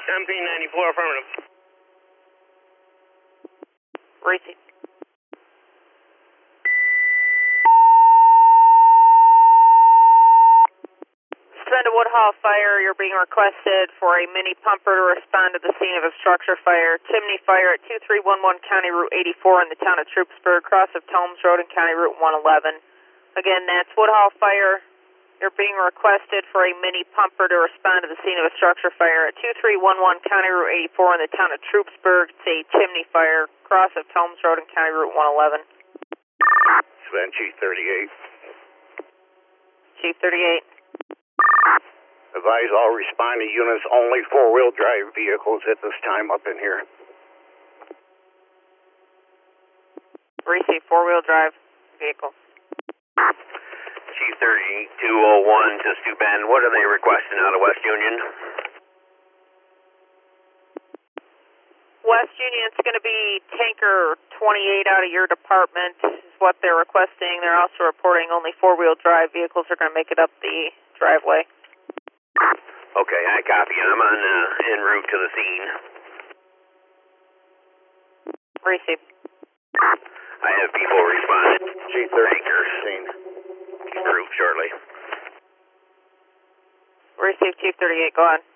MP94, affirmative. Receive. Send a Woodhall fire. You're being requested for a mini pumper to respond to the scene of a structure fire. Chimney fire at 2311 County Route 84 in the town of Troopsburg, cross of Tomes Road and County Route 111. Again, that's Woodhall fire. You're being requested for a mini pumper to respond to the scene of a structure fire at 2311 County Route 84 in the town of Troopsburg. It's a chimney fire, cross of Tomes Road and County Route 111. Sven, Chief 38. Chief 38. Advise all responding units, only four-wheel drive vehicles at this time up in here. Receive four-wheel drive vehicles. Chief 3201 to Stu Bend. What are they requesting out of West Union? West Union's going to be tanker 28 out of your department is what they're requesting. They're also reporting only four-wheel drive vehicles are going to make it up the driveway. Okay, I copy. I'm on en route to the scene. Receive. I have people responding. Chief 30. Tankers. Scene. Group shortly. Receive Chief 38. Go on.